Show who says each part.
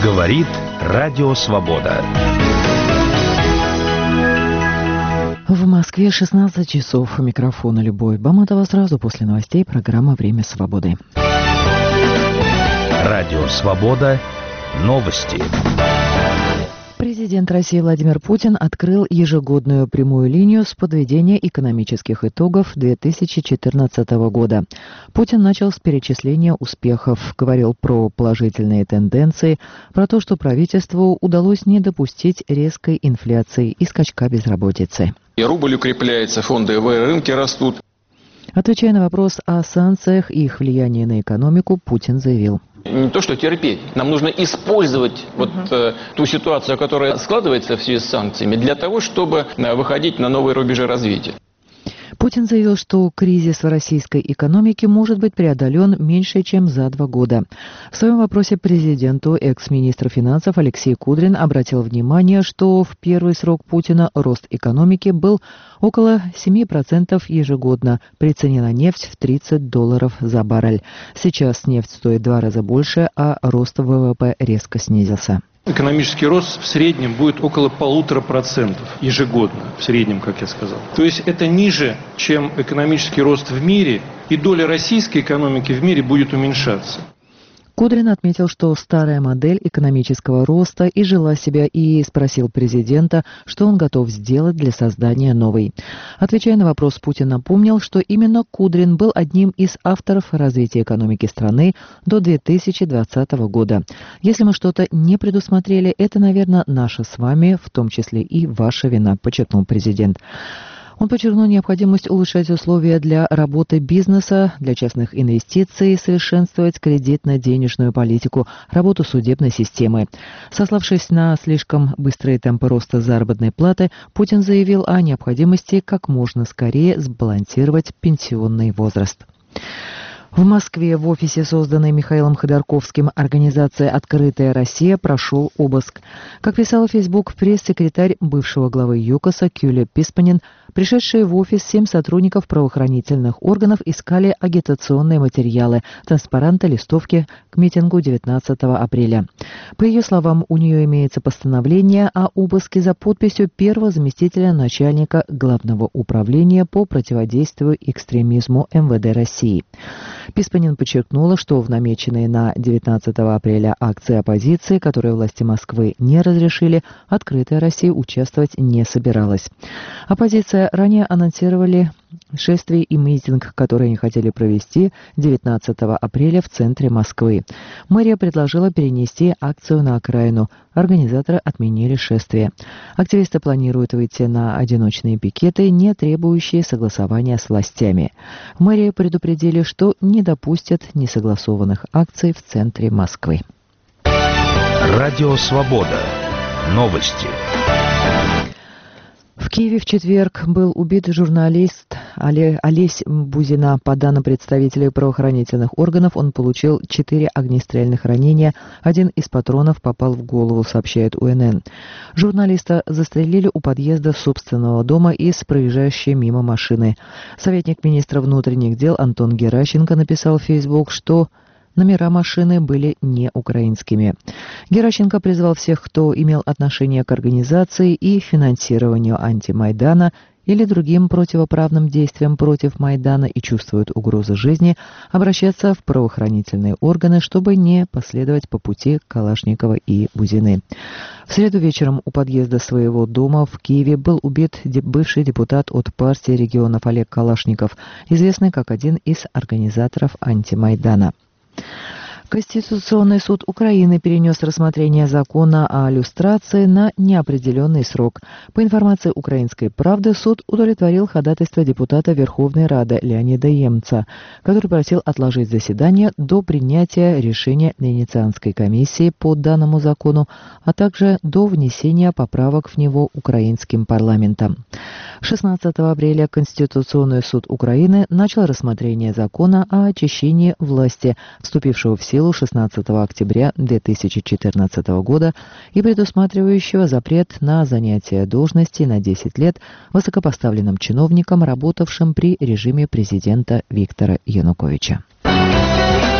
Speaker 1: Говорит Радио Свобода.
Speaker 2: В Москве 16 часов. У микрофона Любовь Баматова. Сразу после новостей программа «Время свободы».
Speaker 1: Радио Свобода. Новости.
Speaker 2: Президент России Владимир Путин открыл ежегодную прямую линию с подведения экономических итогов 2014 года. Путин начал с перечисления успехов, говорил про положительные тенденции, про то, что правительству удалось не допустить резкой инфляции и скачка безработицы.
Speaker 3: И рубль укрепляется, фондовые рынки растут.
Speaker 2: Отвечая на вопрос о санкциях и их влиянии на экономику, Путин заявил:
Speaker 3: не то что терпеть, нам нужно использовать ту ситуацию, которая складывается в связи с санкциями, для того, чтобы выходить на новые рубежи развития.
Speaker 2: Путин заявил, что кризис в российской экономике может быть преодолен меньше, чем за 2 года. В своем вопросе президенту экс-министр финансов Алексей Кудрин обратил внимание, что в первый срок Путина рост экономики был около 7% ежегодно при цене на нефть в $30 за баррель. Сейчас нефть стоит в 2 раза больше, а рост ВВП резко снизился.
Speaker 4: Экономический рост в среднем будет около 1,5% ежегодно, в среднем, как я сказал. То есть это ниже, чем экономический рост в мире, и доля российской экономики в мире будет уменьшаться.
Speaker 2: Кудрин отметил, что старая модель экономического роста изжила себя, и спросил президента, что он готов сделать для создания новой. Отвечая на вопрос, Путин напомнил, что именно Кудрин был одним из авторов развития экономики страны до 2020 года. Если мы что-то не предусмотрели, это, наверное, наша с вами, в том числе и ваша вина, подчеркнул президент. Он подчеркнул необходимость улучшать условия для работы бизнеса, для частных инвестиций, совершенствовать кредитно-денежную политику, работу судебной системы. Сославшись на слишком быстрые темпы роста заработной платы, Путин заявил о необходимости как можно скорее сбалансировать пенсионный возраст. В Москве в офисе, созданной Михаилом Ходорковским организации «Открытая Россия», прошел обыск. Как писала в Facebook пресс-секретарь бывшего главы ЮКОСа Кюля Писпанин, пришедшие в офис 7 сотрудников правоохранительных органов искали агитационные материалы, транспаранты, листовки к митингу 19 апреля. По ее словам, у нее имеется постановление о обыске за подписью первого заместителя начальника Главного управления по противодействию экстремизму МВД России. Писпанин подчеркнула, что в намеченной на 19 апреля акции оппозиции, которые власти Москвы не разрешили, «Открытая Россия» участвовать не собиралась. Оппозиция ранее анонсировали шествие и митинг, которые они хотели провести 19 апреля в центре Москвы. Мэрия предложила перенести акцию на окраину. Организаторы отменили шествие. Активисты планируют выйти на одиночные пикеты, не требующие согласования с властями. Мэрия предупредили, что не допустят несогласованных акций в центре Москвы.
Speaker 1: Радио Свобода. Новости.
Speaker 2: В Киеве в четверг был убит журналист Олесь Бузина. По данным представителей правоохранительных органов, он получил 4 огнестрельных ранения. Один из патронов попал в голову, сообщает УНН. Журналиста застрелили у подъезда собственного дома из проезжающей мимо машины. Советник министра внутренних дел Антон Геращенко написал в Facebook, что номера машины были не украинскими. Геращенко призвал всех, кто имел отношение к организации и финансированию антимайдана или другим противоправным действиям против Майдана и чувствует угрозу жизни, обращаться в правоохранительные органы, чтобы не последовать по пути Калашникова и Бузины. В среду вечером у подъезда своего дома в Киеве был убит бывший депутат от партии регионов Олег Калашников, известный как один из организаторов антимайдана. Конституционный суд Украины перенес рассмотрение закона о люстрации на неопределенный срок. По информации «Украинской правды», суд удовлетворил ходатайство депутата Верховной Рады Леонида Емца, который просил отложить заседание до принятия решения Венецианской комиссии по данному закону, а также до внесения поправок в него украинским парламентом. 16 апреля Конституционный суд Украины начал рассмотрение закона о очищении власти, вступившего в силу 16 октября 2014 года и предусматривающего запрет на занятие должности на 10 лет высокопоставленным чиновникам, работавшим при режиме президента Виктора Януковича.